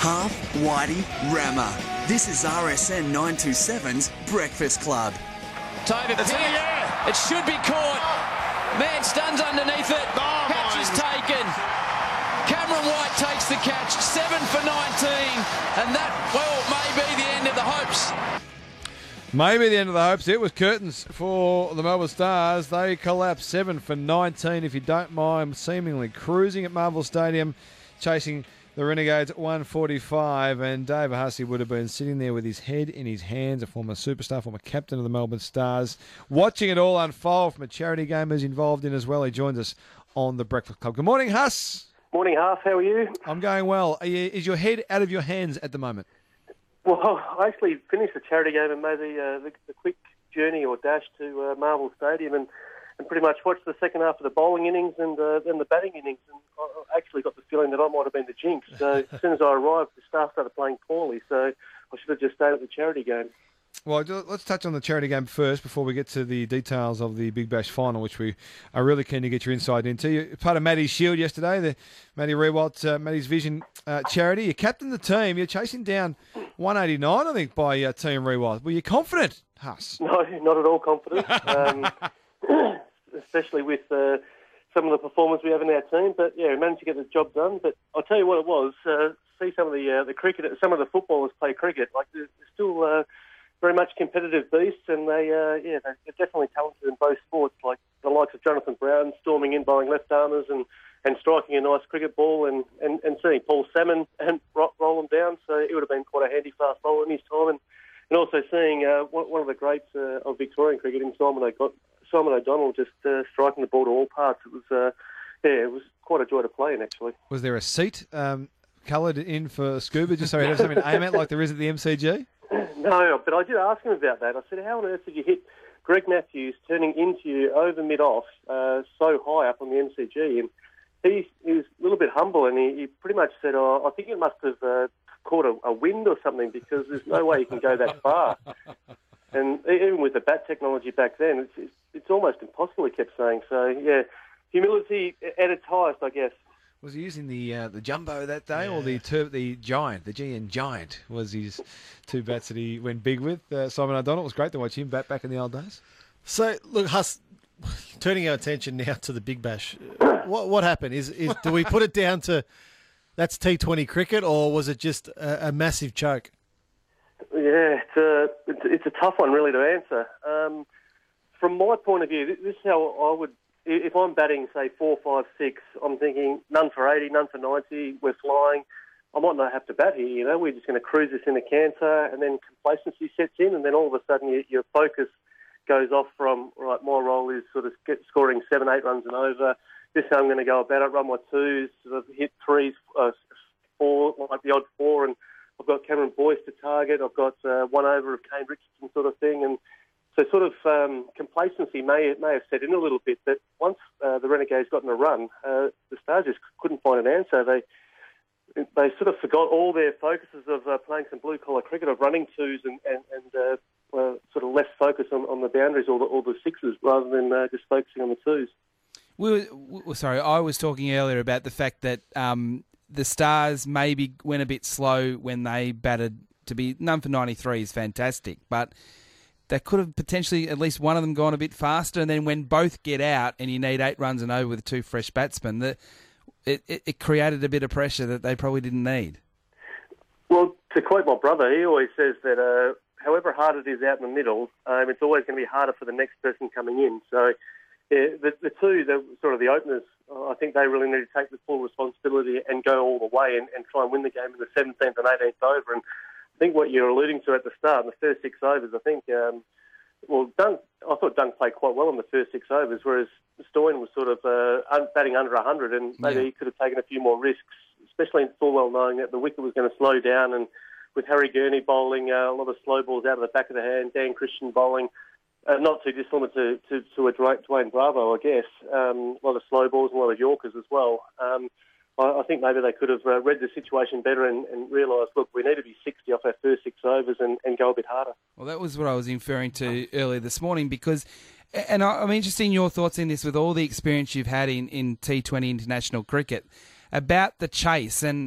Half, Whitey, Rammer. This is RSN 927's Breakfast Club. Tova It should be caught. Man stuns underneath it. Catch is taken. Cameron White takes the catch. 7 for 19. And that, well, may be the end of the hopes. Maybe the end of the hopes. It was curtains for the Melbourne Stars. They collapsed 7 for 19, if you don't mind, seemingly cruising at Marvel Stadium, chasing the Renegades at 145, and Dave Hussey would have been sitting there with his head in his hands, a former superstar, former captain of the Melbourne Stars, watching it all unfold from a charity game he's involved in as well. He joins us on the Breakfast Club. Good morning, Huss. Morning, Huss. How are you? I'm going well. Is your head out of your hands at the moment? Well, I actually finished the charity game and made the quick journey or dash to Marvel Stadium and pretty much watched the second half of the bowling innings and then the batting innings. And I actually got the feeling that I might have been the jinx. So as soon as I arrived, the staff started playing poorly. So I should have just stayed at the charity game. Well, let's touch on the charity game first before we get to the details of the Big Bash final, which we are really keen to get your insight into. You're part of Maddie's Shield yesterday, the Maddie Rewalt, Maddie's Vision charity. You captained the team. You're chasing down 189, I think, by Team Rewalt. Were you confident, Huss? No, not at all confident, especially with some of the performance we have in our team. But, yeah, we managed to get the job done. But I'll tell you what it was, see some of the cricket, some of the footballers play cricket. Like, they're still very much competitive beasts, and they're definitely talented in both sports, like the likes of Jonathan Brown storming in, bowling left-armers and striking a nice cricket ball, and seeing Paul Salmon and roll them down. So it would have been quite a handy fast bowler in his time. And also seeing one of the greats of Victorian cricket in Simon O'Donnell just striking the ball to all parts. It was quite a joy to play in, actually. Was there a seat coloured in for Scuba just so he had something to aim at like there is at the MCG? No, but I did ask him about that. I said, how on earth did you hit Greg Matthews turning into you over mid-off so high up on the MCG? And he was a little bit humble, and he pretty much said, I think it must have caught a wind or something, because there's no way you can go that far. And even with the bat technology back then, it's almost impossible, he kept saying. So, yeah, humility at its highest, I guess. Was he using the jumbo that day, or the giant? The GN Giant was his two bats that he went big with. Simon O'Donnell, it was great to watch him bat back in the old days. So, look, Huss, turning our attention now to the Big Bash, what happened? Do we put it down to that's T20 cricket, or was it just a massive choke? Yeah, it's a tough one really to answer. From my point of view, this is how I would. If I'm batting, say, 4, 5, 6, I'm thinking none for 80, none for 90, we're flying. I might not have to bat here, we're just going to cruise this into cancer, and then complacency sets in, and then all of a sudden your focus goes off from, right, my role is sort of scoring 7, 8 runs and over. This is how I'm going to go about it, run my twos, sort of hit threes, 4, like the odd 4, and I've got Cameron Boyce to target. I've got 1 over of Kane Richardson sort of thing, and so sort of complacency may have set in a little bit, but once the Renegades got in a run, the Stars just couldn't find an answer. They sort of forgot all their focuses of playing some blue-collar cricket, of running twos and sort of less focus on the boundaries or the sixes rather than just focusing on the twos. I was talking earlier about the fact that the Stars maybe went a bit slow when they batted. To be none for 93 is fantastic, but they could have potentially, at least one of them, gone a bit faster, and then when both get out and you need 8 runs and over with 2 fresh batsmen, it created a bit of pressure that they probably didn't need. Well, to quote my brother, he always says that however hard it is out in the middle, it's always going to be harder for the next person coming in. So yeah, the two, sort of the openers, I think they really need to take the full responsibility and go all the way and try and win the game in the 17th and 18th over. And I think what you're alluding to at the start, in the first 6 overs, I think, I thought Dunk played quite well in the first 6 overs, whereas Stoyan was sort of batting under 100, and maybe he could have taken a few more risks, especially in full well knowing that the wicket was going to slow down, and with Harry Gurney bowling a lot of slow balls out of the back of the hand, Dan Christian bowling, not too dissimilar to a Dwayne Bravo, I guess, a lot of slow balls and a lot of Yorkers as well. I think maybe they could have read the situation better and realised, look, we need to be 60 off our first 6 overs and go a bit harder. Well, that was what I was inferring to earlier this morning, because, and I'm interested in your thoughts in this with all the experience you've had in T20 international cricket, about the chase. And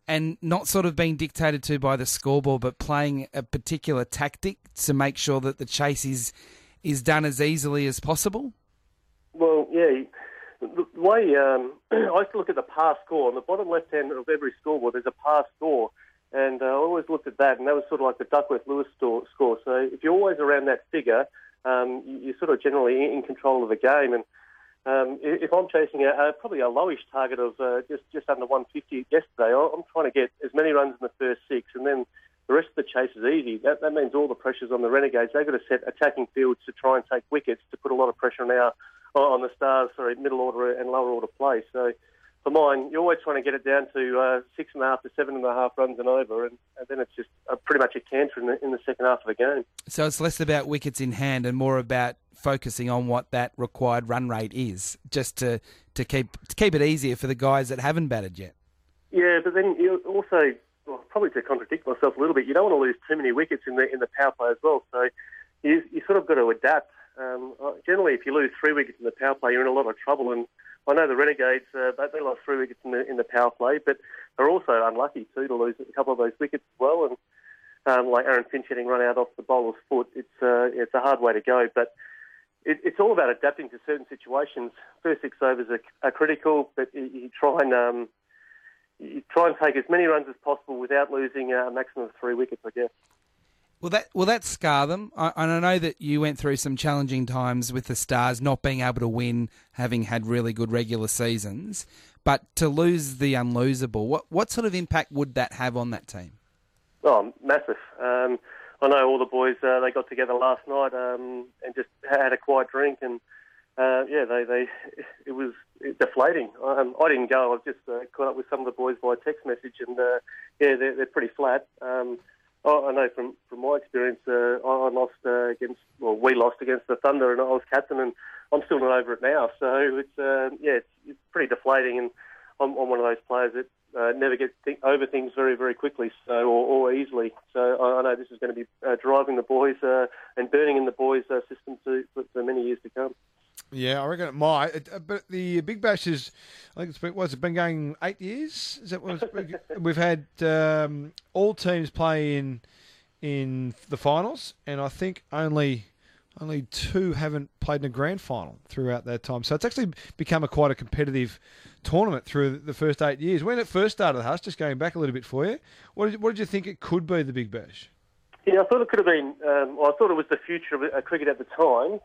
and not sort of being dictated to by the scoreboard, but playing a particular tactic to make sure that the chase is done as easily as possible? Well, yeah. The way I used to look at the pass score on the bottom left hand of every scoreboard, there's a pass score, and I always looked at that, and that was sort of like the Duckworth-Lewis score. So if you're always around that figure, you're sort of generally in control of the game. And if I'm chasing probably a lowish target of just under 150 yesterday, I'm trying to get as many runs in the first 6, and then the rest of the chase is easy. That means all the pressure's on the Renegades. They've got to set attacking fields to try and take wickets to put a lot of pressure on the Stars, middle order and lower order play. So for mine, you're always trying to get it down to 6.5 to 7.5 runs and over, and then it's just pretty much a canter in the second half of the game. So it's less about wickets in hand and more about focusing on what that required run rate is, just to keep it easier for the guys that haven't batted yet. Yeah, but then you also, probably to contradict myself a little bit, you don't want to lose too many wickets in the power play as well. So you sort of got to adapt. Generally, if you lose 3 wickets in the power play, you're in a lot of trouble. And I know the Renegades, they lost 3 wickets in the power play, but they're also unlucky too to lose a couple of those wickets as well. And like Aaron Finch getting run out off the bowler's foot, it's a hard way to go. But it's all about adapting to certain situations. First 6 overs are critical, but you try and take as many runs as possible without losing a maximum of 3 wickets, I guess. Will that scar them? And I know that you went through some challenging times with the Stars, not being able to win, having had really good regular seasons. But to lose the unlosable, what sort of impact would that have on that team? Oh, massive. I know all the boys, they got together last night and just had a quiet drink, and it was deflating. I didn't go. I just caught up with some of the boys by text message, and they're pretty flat. I know from my experience, we lost against the Thunder, and I was captain, and I'm still not over it now. So it's pretty deflating, and I'm one of those players that never get over things very, very quickly, or easily. So I know this is going to be driving the boys and burning in the boys' system for many years to come. Yeah, I reckon it might. But the Big Bash is, I think it's been going 8 years? Is that what we've had all teams play in the finals, and I think only 2 haven't played in a grand final throughout that time. So it's actually become quite a competitive tournament through the first 8 years. When it first started, Huss, just going back a little bit for you, what did you think it could be, the Big Bash? Yeah, I thought it could have been. I thought it was the future of cricket at the time.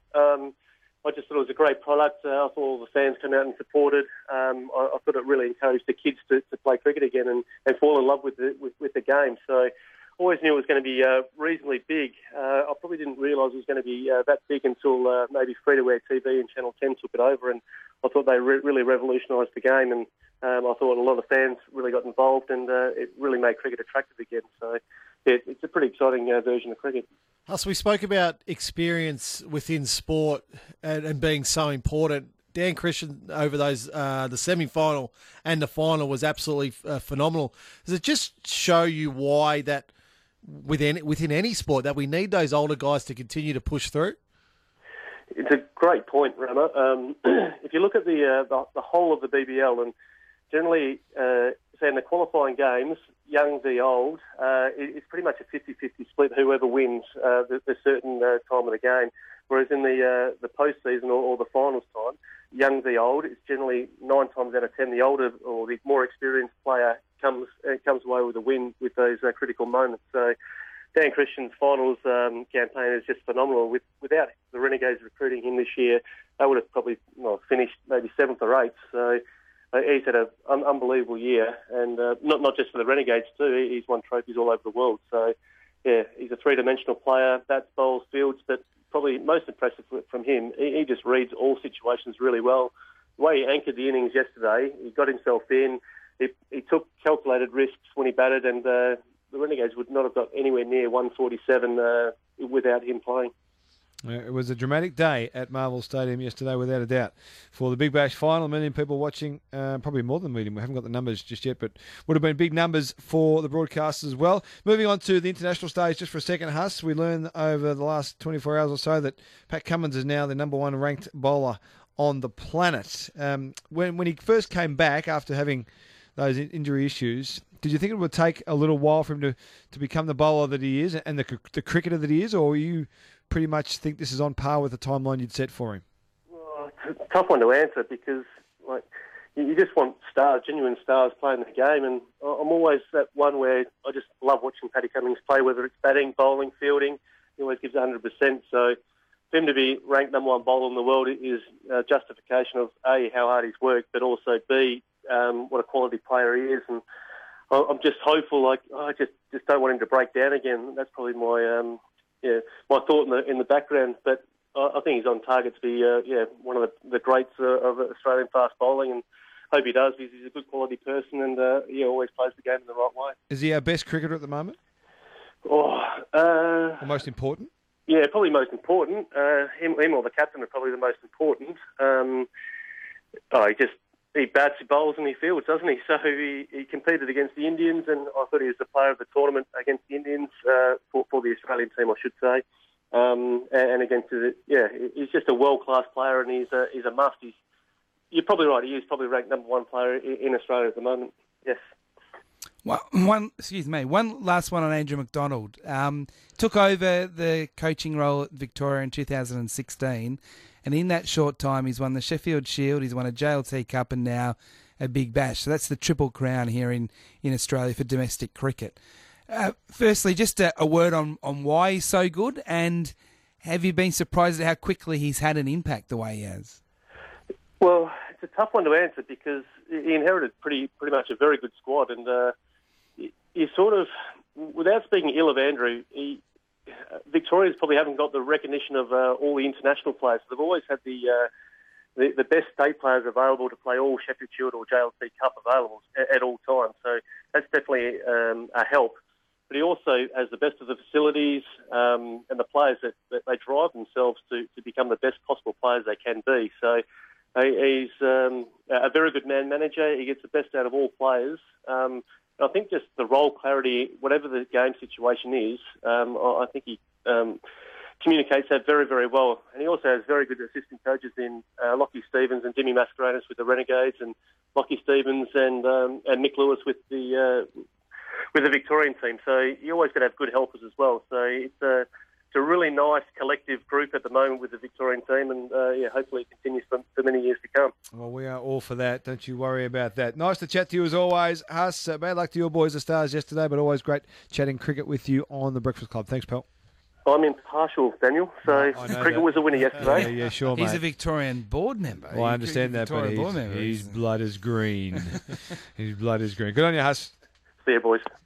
I just thought it was a great product. I thought all the fans came out and supported. I thought it really encouraged the kids to play cricket again and fall in love with the game. So always knew it was going to be reasonably big. I probably didn't realise it was going to be that big until maybe free-to-air TV and Channel 10 took it over, and I thought they really revolutionised the game, and I thought a lot of fans really got involved, and it really made cricket attractive again. So it's a pretty exciting version of cricket. Huss, we spoke about experience within sport and being so important. Dan Christian over those the semi-final and the final was absolutely phenomenal. Does it just show you why that within any sport that we need those older guys to continue to push through? It's a great point, Rama. If you look at the whole of the BBL, and generally, say in the qualifying games, young v old, it's pretty much a 50-50 split. Whoever wins the certain time of the game. Whereas in the postseason or the finals time, young v old, it's generally 9 times out of 10 the older or the more experienced player comes away with a win with those critical moments. So Dan Christian's finals campaign is just phenomenal. Without the Renegades recruiting him this year, they would have probably finished maybe 7th or 8th. So he's had an unbelievable year, and not just for the Renegades too. He's won trophies all over the world. So yeah, he's a 3-dimensional player, bats, bowls, fields, but probably most impressive from him, he just reads all situations really well. The way he anchored the innings yesterday, he got himself in, he took calculated risks when he batted, and the Renegades would not have got anywhere near 147 without him playing. It was a dramatic day at Marvel Stadium yesterday, without a doubt, for the Big Bash final. 1 million people watching, probably more than a million. We haven't got the numbers just yet, but would have been big numbers for the broadcasters as well. Moving on to the international stage just for a second, Huss. We learned over the last 24 hours or so that Pat Cummins is now the number 1 ranked bowler on the planet. When he first came back after having those injury issues, did you think it would take a little while for him to become the bowler that he is and the cricketer that he is, or you pretty much think this is on par with the timeline you'd set for him? Oh, it's a tough one to answer because, like, you just want stars, genuine stars playing the game, and I'm always that one where I just love watching Paddy Cummins play, whether it's batting, bowling, fielding. He always gives 100%. So for him to be ranked number one bowler in the world is justification of A, how hard he's worked, but also B, what a quality player he is. And I'm just hopeful. Like, I just don't want him to break down again. That's probably my my thought in the background. But I think he's on target to be one of the greats of Australian fast bowling, and hope he does because he's a good quality person and he always plays the game in the right way. Is he our best cricketer at the moment? Or most important? Yeah, probably most important. Him or the captain are probably the most important. He bats, he bowls, and he fields, doesn't he? So he competed against the Indians, and I thought he was the player of the tournament against the Indians for the Australian team, I should say. And against he's just a world-class player, and he's a must. You're probably right. He is probably ranked number one player in Australia at the moment. Yes. Well, one last one on Andrew McDonald. Took over the coaching role at Victoria in 2016, and in that short time, he's won the Sheffield Shield, he's won a JLT Cup, and now a Big Bash. So that's the triple crown here in Australia for domestic cricket. Firstly, just a word on why he's so good, and have you been surprised at how quickly he's had an impact the way he has? Well, it's a tough one to answer because he inherited pretty much a very good squad, and you sort of, without speaking ill of Andrew, Victorians probably haven't got the recognition of all the international players. So they've always had the best state players available to play all Sheffield Shield or JLT Cup available at all times. So that's definitely a help. But he also has the best of the facilities and the players that they drive themselves to become the best possible players they can be. So he's a very good man manager. He gets the best out of all players. I think just the role clarity, whatever the game situation is, I think he communicates that very, very well. And he also has very good assistant coaches in Lockie Stevens and Jimmy Mascarenas with the Renegades, and Lockie Stevens and Mick Lewis with the Victorian team. So you always got to have good helpers as well. So it's a really nice collective group at the moment with the Victorian team, and hopefully it continues for many years to come. Well, we are all for that. Don't you worry about that. Nice to chat to you as always, Huss. Bad luck to your boys, the Stars, yesterday, but always great chatting cricket with you on the Breakfast Club. Thanks, pal. I'm impartial, Daniel, so cricket was a winner yesterday. Yeah, sure, mate. He's a Victorian board member. Well, I understand that, but his blood is green. His blood is green. Good on you, Huss. See you, boys.